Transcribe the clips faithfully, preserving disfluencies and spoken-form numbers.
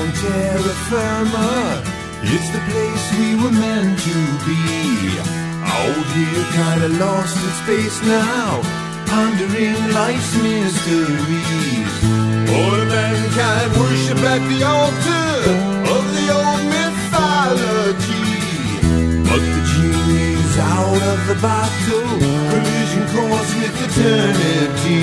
on terra firma. It's the place we were meant to be. Out here kinda lost in space now, pondering life's mysteries. All mankind worship at the altar of the old mythology. But the genie's out of the bottle, collision course with eternity.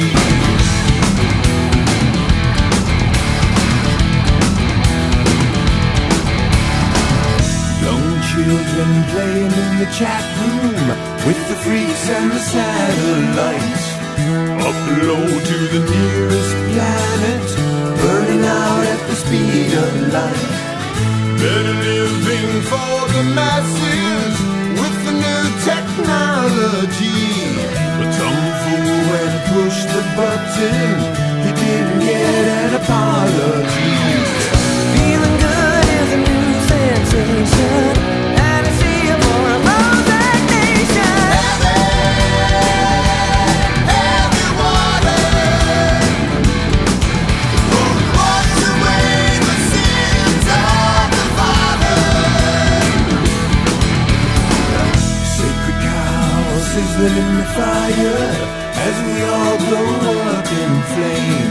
Young children playing in the chat room with the freaks and the satellites. Up low to the nearest planet, burning out at the speed of light. Better living for the masses with the new technology. But some fool went and pushed the button, he didn't get an apology. Feeling good is a new sensation, and it's here for a Mosaic nation. Sizzling in the fire as we all blow up in flames.